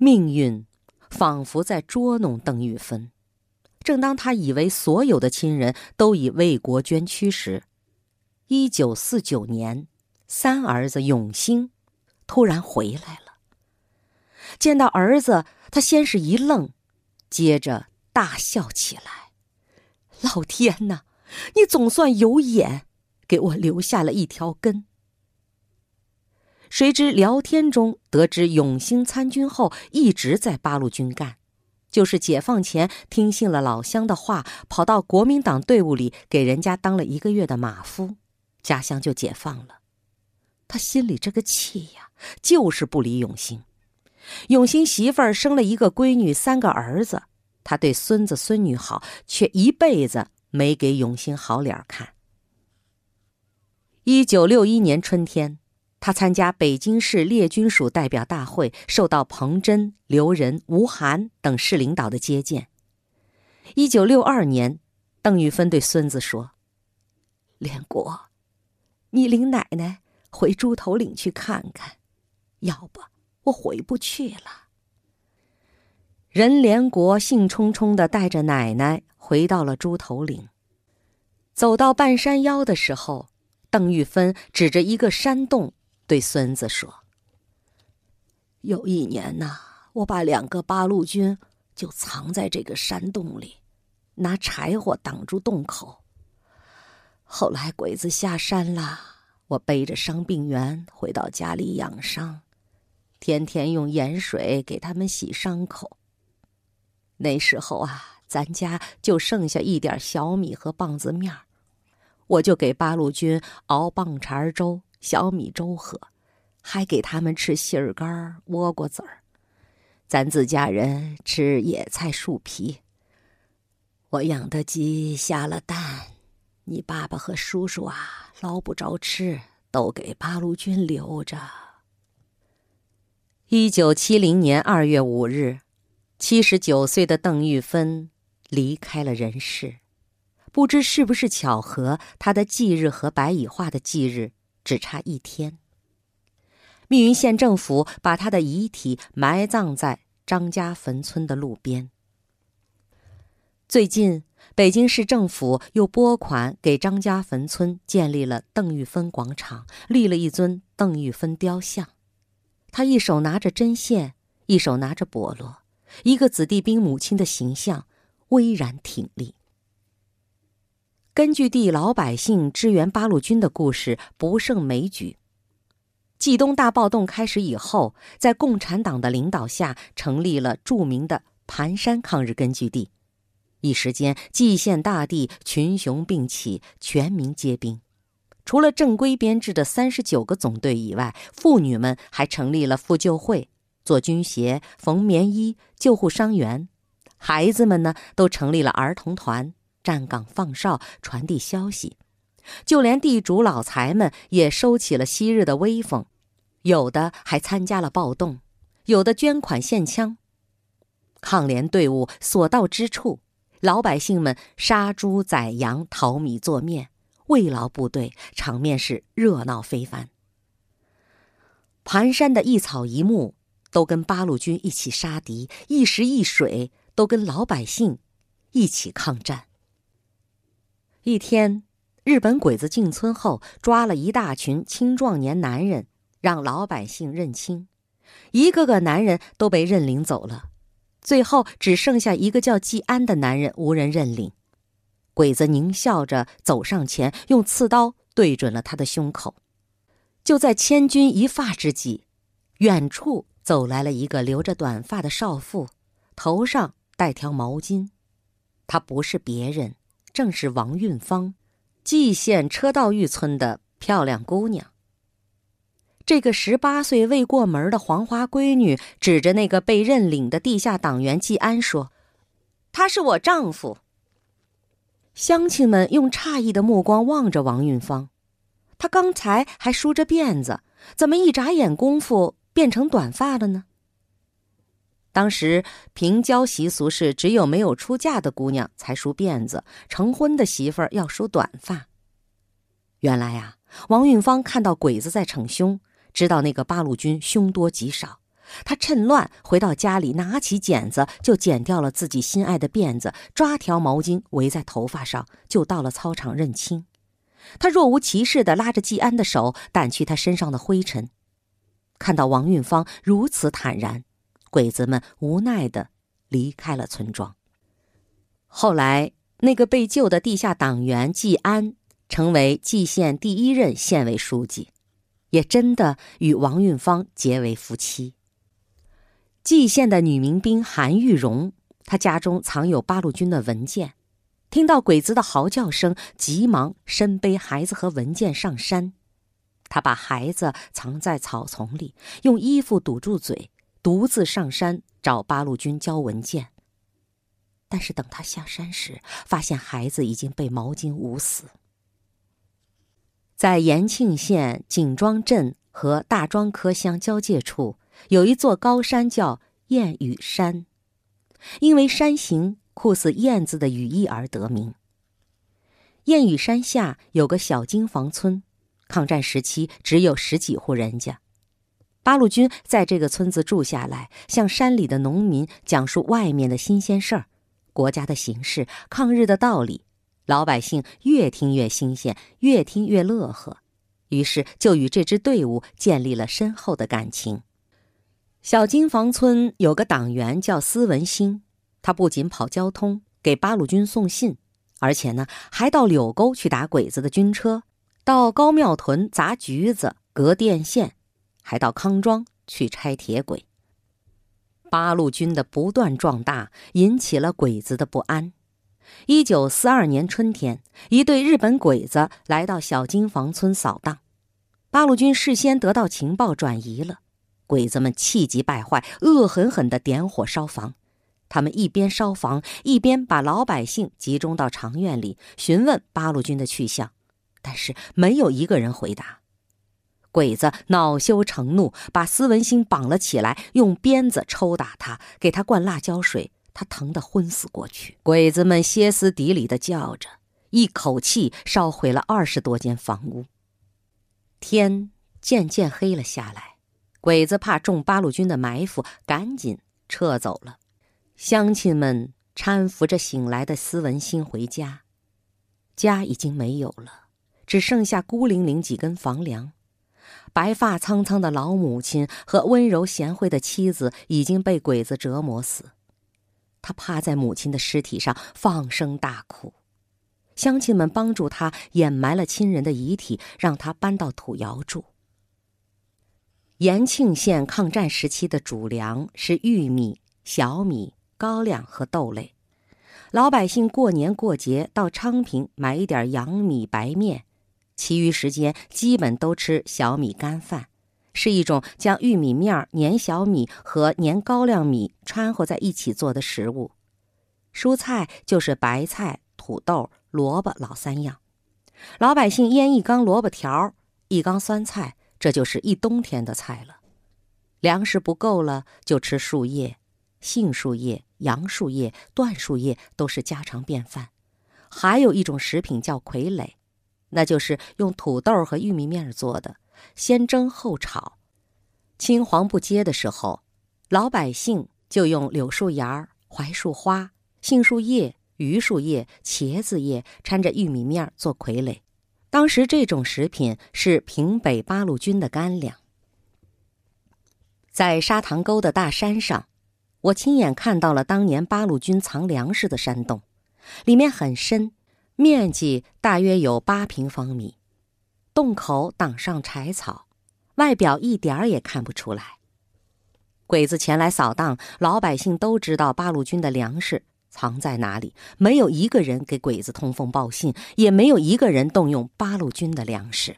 命运仿佛在捉弄邓玉芬。正当他以为所有的亲人都已为国捐躯时，1949年，三儿子永兴突然回来了。见到儿子，他先是一愣，接着大笑起来。老天哪，你总算有眼，给我留下了一条根。谁知聊天中得知永兴参军后一直在八路军干，就是解放前听信了老乡的话，跑到国民党队伍里给人家当了1个月的马夫，家乡就解放了。他心里这个气呀，就是不理永兴。永兴媳妇儿生了1个闺女3个儿子，他对孙子孙女好，却一辈子没给永兴好脸看。1961年春天，他参加北京市列军属代表大会，受到彭真、刘仁、吴晗等市领导的接见。1962年，邓玉芬对孙子说：“连国，你领奶奶回猪头岭去看看，要不我回不去了。”任连国兴冲冲地带着奶奶回到了猪头岭。走到半山腰的时候，邓玉芬指着一个山洞对孙子说：“有一年呐，我把2个八路军就藏在这个山洞里，拿柴火挡住洞口。后来鬼子下山了，我背着伤病员回到家里养伤，天天用盐水给他们洗伤口。那时候啊，咱家就剩下一点小米和棒子面，我就给八路军熬棒碴粥、小米粥喝，还给他们吃杏儿干、倭瓜子儿。咱自家人吃野菜树皮。我养的鸡下了蛋，你爸爸和叔叔啊捞不着吃，都给八路军留着。1970年2月5日，79岁的邓玉芬离开了人世。不知是不是巧合，她的忌日和白蚁化的忌日只差1天。密云县政府把她的遗体埋葬在张家坟村的路边。最近，北京市政府又拨款给张家坟村建立了邓玉芬广场，立了一尊邓玉芬雕像。她一手拿着针线，一手拿着笸箩，一个子弟兵母亲的形象巍然挺立。根据地老百姓支援八路军的故事不胜枚举。冀东大暴动开始以后，在共产党的领导下，成立了著名的盘山抗日根据地。一时间，蓟县大地群雄并起，全民皆兵。除了正规编制的39个总队以外，妇女们还成立了妇救会，做军鞋、缝棉衣、救护伤员。孩子们呢，都成立了儿童团，站岗放哨，传递消息。就连地主老财们也收起了昔日的威风，有的还参加了暴动，有的捐款献枪。抗联队伍所到之处，老百姓们杀猪宰羊，淘米做面，慰劳部队，场面是热闹非凡。盘山的一草一木都跟八路军一起杀敌，一石一水都跟老百姓一起抗战。一天，日本鬼子进村后，抓了一大群青壮年男人，让老百姓认亲。一个个男人都被认领走了，最后只剩下一个叫季安的男人无人认领。鬼子狞笑着走上前，用刺刀对准了他的胸口。就在千钧一发之际，远处走来了一个留着短发的少妇，头上戴条毛巾。她不是别人，正是王运芳，蓟县车道峪村的漂亮姑娘。这个18岁未过门的黄花闺女指着那个被认领的地下党员季安说：“他是我丈夫。”乡亲们用诧异的目光望着王运芳，她刚才还梳着辫子，怎么一眨眼功夫变成短发了呢？当时平交习俗是只有没有出嫁的姑娘才梳辫子，成婚的媳妇儿要梳短发。原来王运芳看到鬼子在逞凶，知道那个八路军凶多吉少， 他趁乱回到家里，拿起剪子就剪掉了自己心爱的辫子，抓条毛巾围在头发上，就到了操场认亲。他若无其事地拉着季安的手，掸去他身上的灰尘。看到王运芳如此坦然，鬼子们无奈地离开了村庄。后来，那个被救的地下党员季安成为蓟县第1任县委书记，也真的与王运芳结为夫妻。蓟县的女民兵韩玉荣，她家中藏有八路军的文件，听到鬼子的嚎叫声，急忙身背孩子和文件上山。他把孩子藏在草丛里，用衣服堵住嘴，独自上山找八路军交文件。但是等他下山时，发现孩子已经被毛巾捂死。在延庆县景庄镇和大庄科乡交界处，有一座高山叫燕羽山，因为山形酷似燕子的羽翼而得名。燕羽山下有个小金房村，抗战时期只有10几户人家。八路军在这个村子住下来，向山里的农民讲述外面的新鲜事儿，国家的形势，抗日的道理。老百姓越听越新鲜，越听越乐呵，于是就与这支队伍建立了深厚的感情。小金房村有个党员叫司文兴，他不仅跑交通，给八路军送信，而且呢，还到柳沟去打鬼子的军车，到高庙屯砸橘子、革电线，还到康庄去拆铁轨。八路军的不断壮大引起了鬼子的不安。1942年春天，一队日本鬼子来到小金房村扫荡，八路军事先得到情报转移了。鬼子们气急败坏，恶狠狠地点火烧房。他们一边烧房，一边把老百姓集中到长院里，询问八路军的去向，但是没有一个人回答。鬼子恼羞成怒，把司文兴绑了起来，用鞭子抽打他，给他灌辣椒水，他疼得昏死过去。鬼子们歇斯底里地叫着，一口气烧毁了20多间房屋。天渐渐黑了下来，鬼子怕中八路军的埋伏，赶紧撤走了。乡亲们搀扶着醒来的司文兴回家，家已经没有了，只剩下孤零零几根房梁。白发苍苍的老母亲和温柔贤惠的妻子已经被鬼子折磨死。他趴在母亲的尸体上放声大哭，乡亲们帮助他掩埋了亲人的遗体，让他搬到土窑住。延庆县抗战时期的主粮是玉米、小米、高粱和豆类，老百姓过年过节到昌平买一点洋米、白面，其余时间基本都吃小米干饭，是一种将玉米面、粘小米和粘高粱米掺和在一起做的食物。蔬菜就是白菜、土豆、萝卜老3样。老百姓腌1缸萝卜条，1缸酸菜，这就是一冬天的菜了。粮食不够了就吃树叶，杏树叶、杨树叶、椴树叶都是家常便饭。还有一种食品叫傀儡，那就是用土豆和玉米面做的，先蒸后炒。青黄不接的时候，老百姓就用柳树芽、槐树花、杏树叶、榆树叶、茄子叶掺着玉米面做傀儡。当时这种食品是平北八路军的干粮。在沙塘沟的大山上，我亲眼看到了当年八路军藏粮食的山洞，里面很深，面积大约有8平方米，洞口挡上柴草，外表一点儿也看不出来。鬼子前来扫荡，老百姓都知道八路军的粮食藏在哪里，没有一个人给鬼子通风报信，也没有一个人动用八路军的粮食。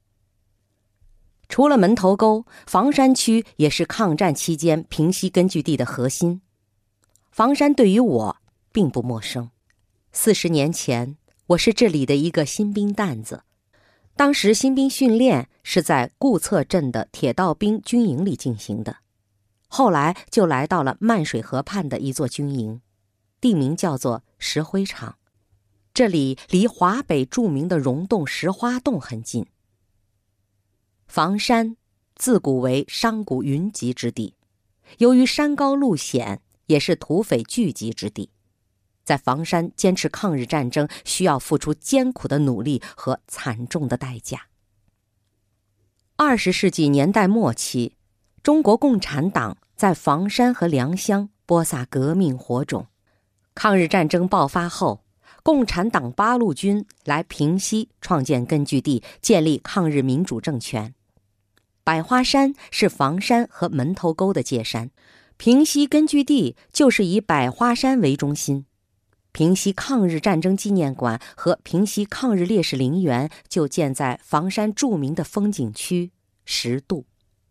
除了门头沟，房山区也是抗战期间平西根据地的核心。房山对于我并不陌生，40年前，我是这里的一个新兵蛋子。当时新兵训练是在顾策镇的铁道兵军营里进行的，后来就来到了漫水河畔的一座军营，地名叫做石灰场。这里离华北著名的溶洞石花洞很近。房山自古为商贾云集之地， 由于山高路险，也是土匪聚集之地，在房山坚持抗日战争需要付出艰苦的努力和惨重的代价。20世纪年代末期，中国共产党在房山和良乡播撒革命火种。抗日战争爆发后，共产党八路军来平西创建根据地，建立抗日民主政权。百花山是房山和门头沟的界山，平西根据地就是以百花山为中心。平西抗日战争纪念馆和平西抗日烈士陵园就建在房山著名的风景区10渡。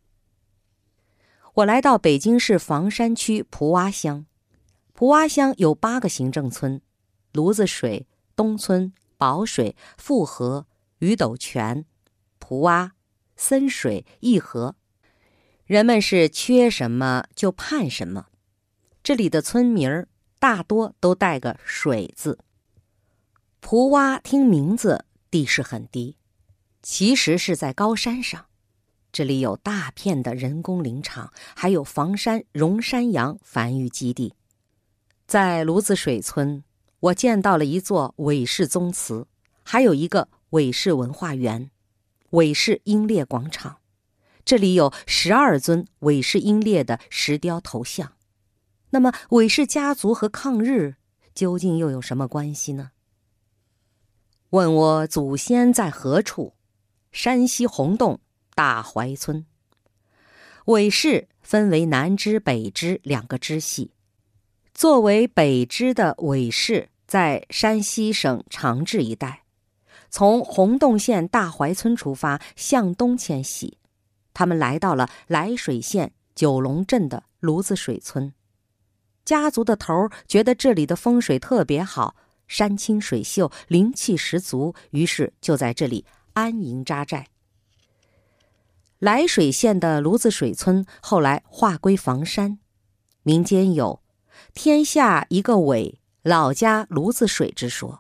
我来到北京市房山区蒲洼乡，蒲洼乡有8个行政村：炉子水、东村、宝水、富河、鱼斗泉、蒲洼、森水、义和。人们是缺什么就盼什么，这里的村名大多都带个水字。蒲洼听名字地势很低，其实是在高山上。这里有大片的人工林场，还有房山绒山羊繁育基地。在炉子水村，我见到了一座韦氏宗祠，还有一个韦氏文化园、韦氏英烈广场。这里有12尊韦氏英烈的石雕头像。那么韦氏家族和抗日究竟又有什么关系呢？问我祖先在何处？山西洪洞大槐村。韦氏分为南支北支2个支系。作为北支的韦氏在山西省长治一带，从洪洞县大槐村出发，向东迁徙。他们来到了涞水县九龙镇的炉子水村。家族的头觉得这里的风水特别好，山清水秀，灵气十足，于是就在这里安营扎寨。涞水县的炉子水村后来划归房山，民间有天下一个韦，老家炉子水之说。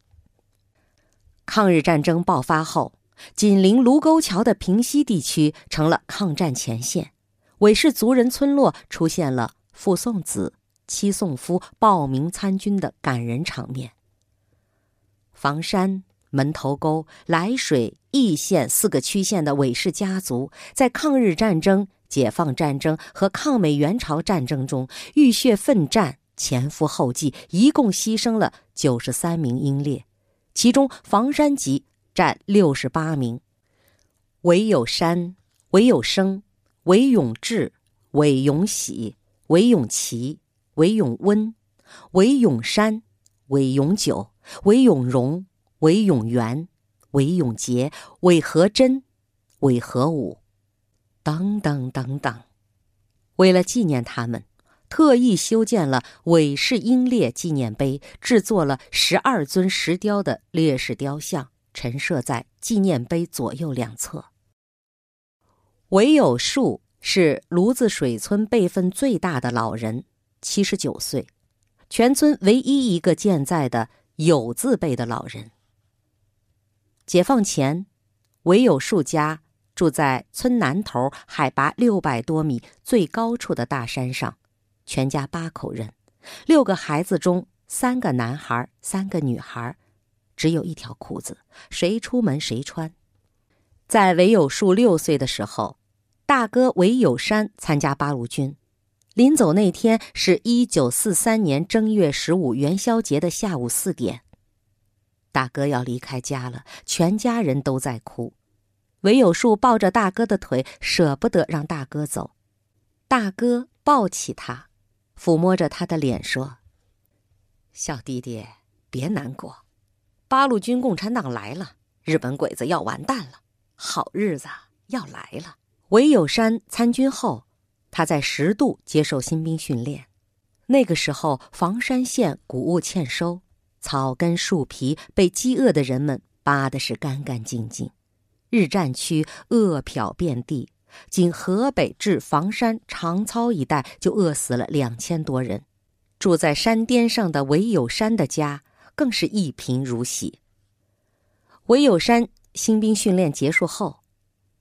抗日战争爆发后，紧邻卢沟桥的平西地区成了抗战前线，韦氏族人村落出现了父送子、妻送夫报名参军的感人场面。房山、门头沟、涞水、义县4个区县的韦氏家族，在抗日战争、解放战争和抗美援朝战争中浴血奋战，前赴后继，一共牺牲了93名英烈，其中房山籍占68名。韦有山、韦有生、韦永志、韦永喜、韦永琪、韦永温、韦永山、韦永久、韦永荣、韦永元、韦永杰、韦和珍、韦和武等等等等。为了纪念他们，特意修建了韦氏英烈纪念碑，制作了12尊石雕的烈士雕像，陈设在纪念碑左右2侧。韦有树是炉子水村辈分最大的老人，79岁，全村唯一一个健在的有字辈的老人。解放前，韦有树家住在村南头海拔600多米最高处的大山上，全家8口人，6个孩子中3个男孩3个女孩，只有一条裤子，谁出门谁穿。在韦有树6岁的时候，大哥韦有山参加八路军，临走那天是1943年正月15元宵节的下午4点。大哥要离开家了，全家人都在哭。韦有树抱着大哥的腿，舍不得让大哥走。大哥抱起他，抚摸着他的脸说：“小弟弟，别难过，八路军共产党来了，日本鬼子要完蛋了，好日子要来了。”韦有山参军后，他在10渡接受新兵训练。那个时候房山县谷物欠收，草根树皮被饥饿的人们扒的是干干净净，日战区饿殍遍地，仅河北至房山长操一带就饿死了2000多人。住在山巅上的韦有山的家更是一贫如洗。韦有山新兵训练结束后，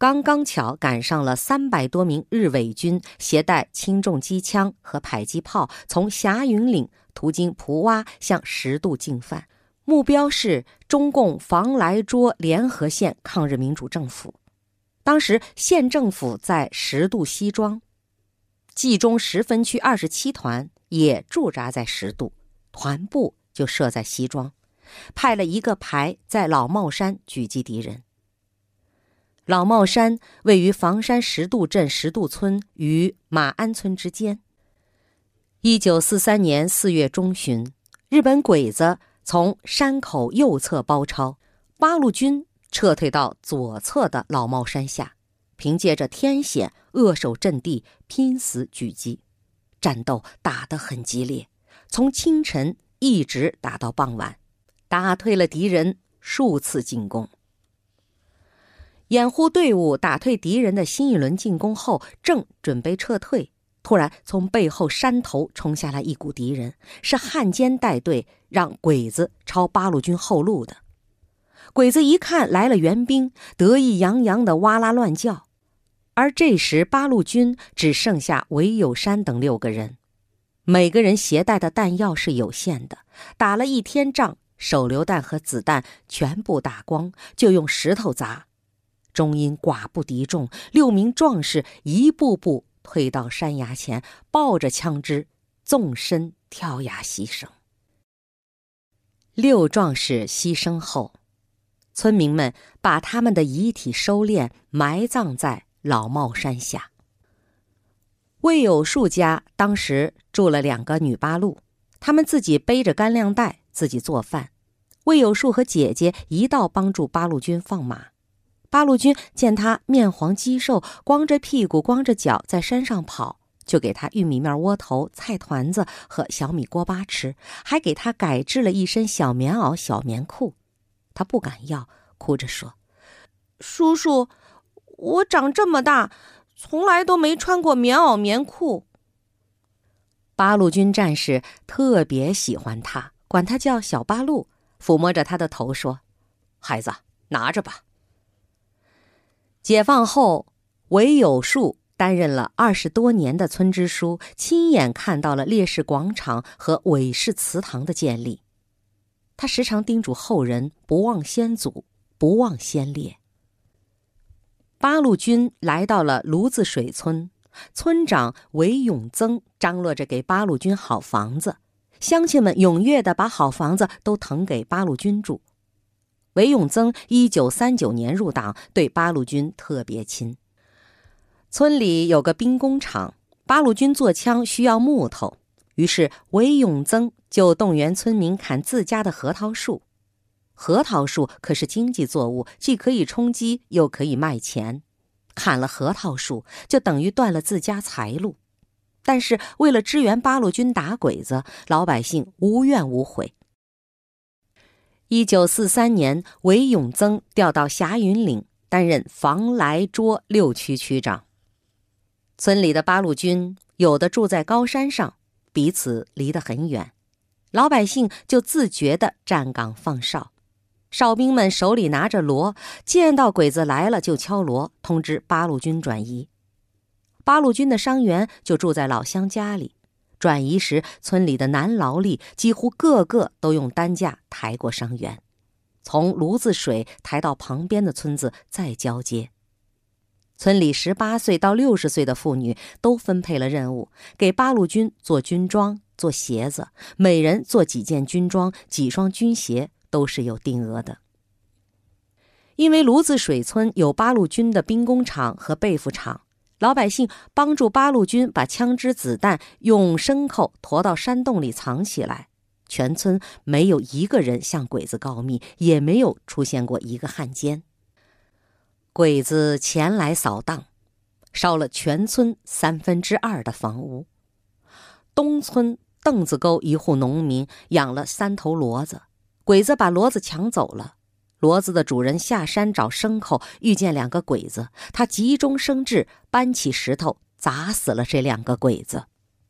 刚刚巧赶上了300多名日伪军携带轻重机枪和迫击炮从霞云岭途经蒲洼向10渡进犯，目标是中共防来涿联合县抗日民主政府。当时县政府在10渡西庄，冀中10分区27团也驻扎在10渡，团部就设在西庄，派了一个排在老帽山狙击敌人。老帽山位于房山10渡镇10渡村与马鞍村之间。1943年4月中旬，日本鬼子从山口右侧包抄，八路军撤退到左侧的老帽山下，凭借着天险扼守阵地，拼死狙击。战斗打得很激烈，从清晨一直打到傍晚，打退了敌人数次进攻。掩护队伍打退敌人的新一轮进攻后，正准备撤退，突然从背后山头冲下来一股敌人，是汉奸带队让鬼子抄八路军后路的。鬼子一看来了援兵，得意洋洋地哇啦乱叫。而这时八路军只剩下韦有山等6个人，每个人携带的弹药是有限的，打了一天仗，手榴弹和子弹全部打光，就用石头砸。终因寡不敌众，6名壮士一步步退到山崖前，抱着枪支纵身跳崖牺牲。6壮士牺牲后，村民们把他们的遗体收敛，埋葬在老帽山下。魏有树家当时住了2个女八路，他们自己背着干粮袋，自己做饭。魏有树和姐姐一道帮助八路军放马。八路军见他面黄肌瘦，光着屁股光着脚在山上跑，就给他玉米面窝头、菜团子和小米锅巴吃，还给他改制了一身小棉袄、小棉裤。他不敢要，哭着说：“叔叔，我长这么大，从来都没穿过棉袄棉裤。”八路军战士特别喜欢他，管他叫小八路，抚摸着他的头说：“孩子，拿着吧。”解放后，韦有树担任了20多年的村支书，亲眼看到了烈士广场和韦氏祠堂的建立。他时常叮嘱后人不忘先祖，不忘先烈。八路军来到了炉子水村，村长韦永增张罗着给八路军好房子，乡亲们踊跃地把好房子都腾给八路军住。韦永增1939年入党，对八路军特别亲。村里有个兵工厂，八路军做枪需要木头，于是韦永增就动员村民砍自家的核桃树。核桃树可是经济作物，既可以充饥，又可以卖钱。砍了核桃树，就等于断了自家财路。但是为了支援八路军打鬼子，老百姓无怨无悔。1943年，韦永增调到霞云岭，担任防来涿6区区长。村里的八路军有的住在高山上，彼此离得很远，老百姓就自觉地站岗放哨。哨兵们手里拿着锣，见到鬼子来了就敲锣，通知八路军转移。八路军的伤员就住在老乡家里，转移时村里的男劳力几乎个个都用担架抬过伤员，从炉子水抬到旁边的村子再交接。村里18岁到60岁的妇女都分配了任务，给八路军做军装、做鞋子，每人做几件军装、几双军鞋，都是有定额的。因为炉子水村有八路军的兵工厂和被服厂，老百姓帮助八路军把枪支子弹用牲口驮到山洞里藏起来，全村没有一个人向鬼子告密，也没有出现过一个汉奸。鬼子前来扫荡，烧了全村2/3的房屋。东村凳子沟一户农民养了3头骡子，鬼子把骡子抢走了。骡子的主人下山找牲口，遇见2个鬼子，他急中生智，搬起石头砸死了这2个鬼子。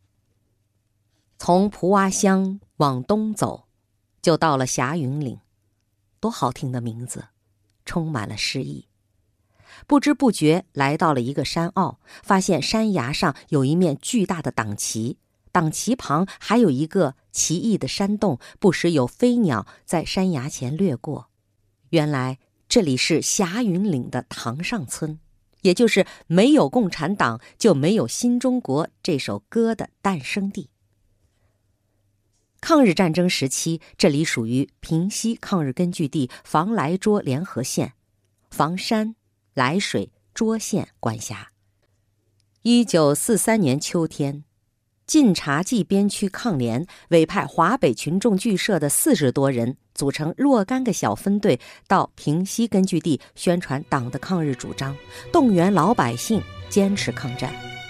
从蒲洼乡往东走，就到了霞云岭，多好听的名字，充满了诗意。 不知不觉来到了一个山坳，发现山崖上有一面巨大的党旗，党旗旁还有一个奇异的山洞，不时有飞鸟在山崖前掠过。原来这里是霞云岭的塘上村，也就是没有共产党就没有新中国这首歌的诞生地。抗日战争时期，这里属于平西抗日根据地防莱涿联合县，房山、涞水、涿县管辖。1943年秋天，晋察冀边区抗联委派华北群众剧社的40多人，组成若干个小分队，到平西根据地宣传党的抗日主张，动员老百姓坚持抗战。